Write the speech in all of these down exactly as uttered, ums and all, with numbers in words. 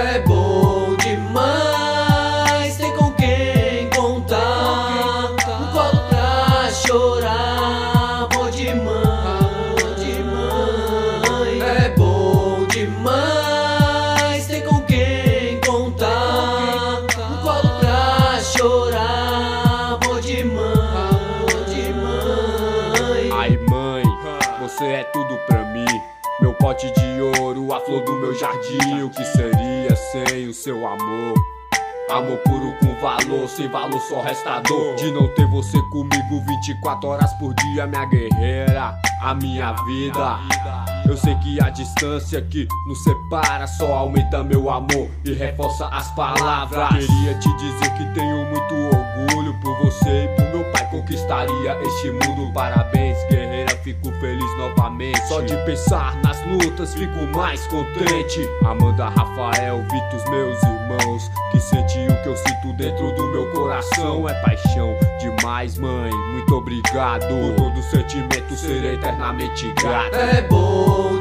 É bom demais ter com quem contar, um colo pra chorar, amor de mãe, de mãe. É bom demais ter com quem contar, um colo pra chorar, amor de mãe, de mãe. Ai mãe, você é tudo pra mim, meu pote de ouro, a flor do meu jardim. O que seria sem o seu amor? Amor puro com valor, sem valor só resta dor de não ter você comigo vinte e quatro horas por dia, minha guerreira, a minha vida. Eu sei que a distância que nos separa só aumenta meu amor e reforça as palavras. Queria te dizer que tenho muito orgulho por você e por meu pai, conquistaria este mundo. Parabéns, guerreira, fico feliz novamente. Só de pensar nas lutas fico mais contente. Amanda, Rafael, Vitor, meus irmãos, que senti o que eu sinto dentro do meu coração. É paixão demais, mãe, muito obrigado por todo o sentimento, serei eternamente grato. É bom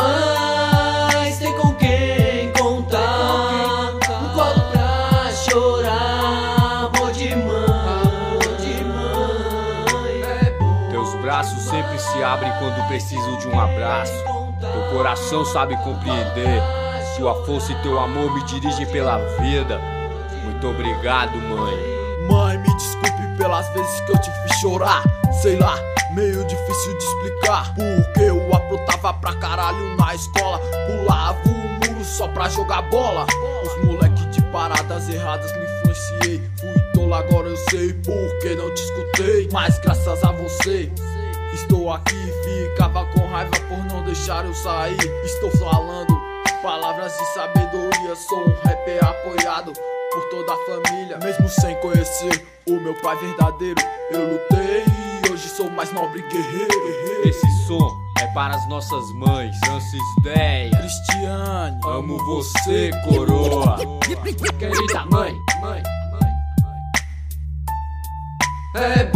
demais ter com quem contar, um colo pra chorar, amor de mãe, de mãe. É bom. Teus braços sempre se abrem quando preciso de um abraço. Teu coração sabe compreender, tua força e teu amor me dirigem pela vida. Muito obrigado, mãe. Mãe, me desculpe pelas vezes que eu te fiz chorar. Sei lá, meio difícil de explicar, porque eu aprontava pra caralho na escola, pulava o muro só pra jogar bola. Os moleque de paradas erradas me influenciei, fui tolo, agora eu sei porque não te escutei. Mas graças a você estou aqui, ficava com raiva por não deixar eu sair. Estou falando palavras de sabedoria, sou um rapper apoiado por toda a família. Mesmo sem conhecer o meu pai verdadeiro, eu lutei e hoje sou mais nobre guerreiro. Esse som é para as nossas mães, Francis Deia, Cristiane, amo você, coroa. Querida mãe, mãe, mãe, mãe. É